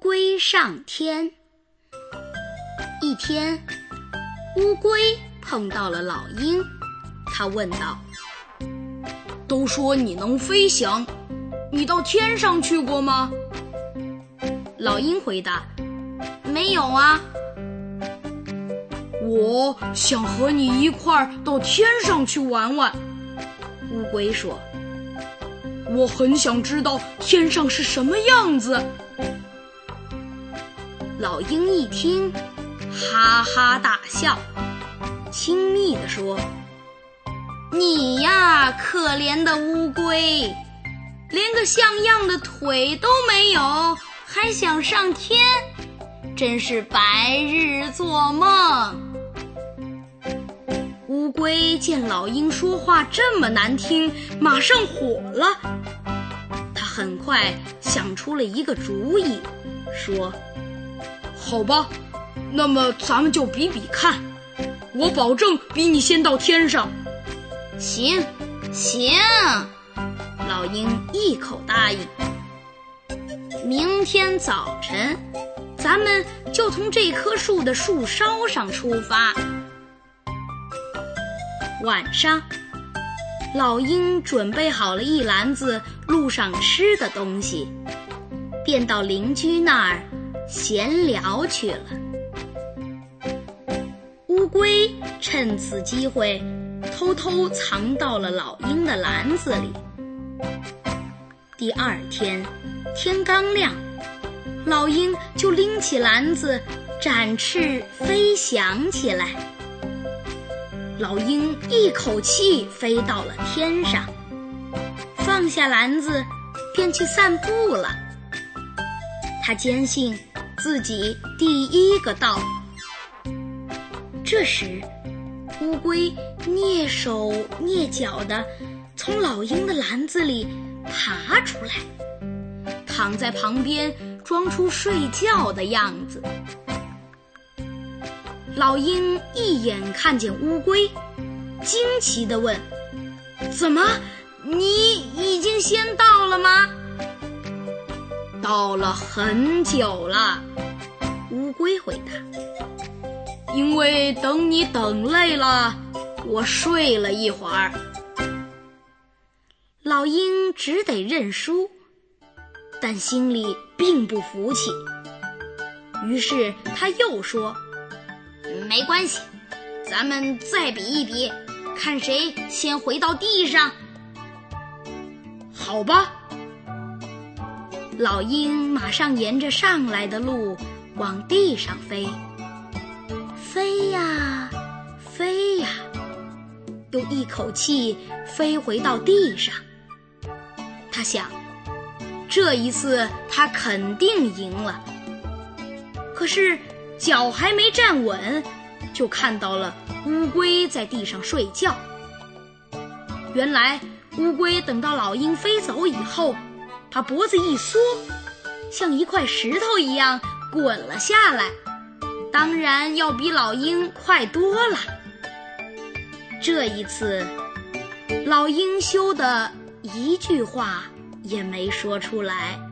龟上天。一天，乌龟碰到了老鹰，他问道： 都说你能飞翔，你到天上去过吗？ 老鹰回答：没有啊。 我想和你一块儿到天上去玩玩。 乌龟说： 我很想知道天上是什么样子。 老鹰一听，哈哈大笑，亲昵地说：你呀，可怜的乌龟，连个像样的腿都没有，还想上天，真是白日做梦。乌龟见老鹰说话这么难听，马上火了。他很快想出了一个主意，说： 好吧，那么咱们就比比看，我保证比你先到天上。 行，老鹰一口答应。明天早晨，咱们就从这棵树的树梢上出发。晚上，老鹰准备好了一篮子路上吃的东西，便到邻居那儿闲聊去了。乌龟趁此机会偷偷藏到了老鹰的篮子里。第二天，天刚亮，老鹰就拎起篮子，展翅飞翔起来。老鹰一口气飞到了天上，放下篮子，便去散步了。他坚信自己第一个到。这时，乌龟蹑手蹑脚地从老鹰的篮子里爬出来，躺在旁边装出睡觉的样子。老鹰一眼看见乌龟，惊奇地问：怎么，你已经先到了吗？到了很久了，乌龟回答。 因为等你等累了，我睡了一会儿。 老鹰只得认输，但心里并不服气。于是他又说：没关系，咱们再比一比，看谁先回到地上。 好吧。 老鹰马上沿着上来的路往地上飞，飞呀飞呀，又一口气飞回到地上。他想，这一次他肯定赢了。可是脚还没站稳，就看到了乌龟在地上睡觉。原来乌龟等到老鹰飞走以后，把脖子一缩，像一块石头一样滚了下来，当然要比老鹰快多了。这一次，老鹰羞得一句话也没说出来。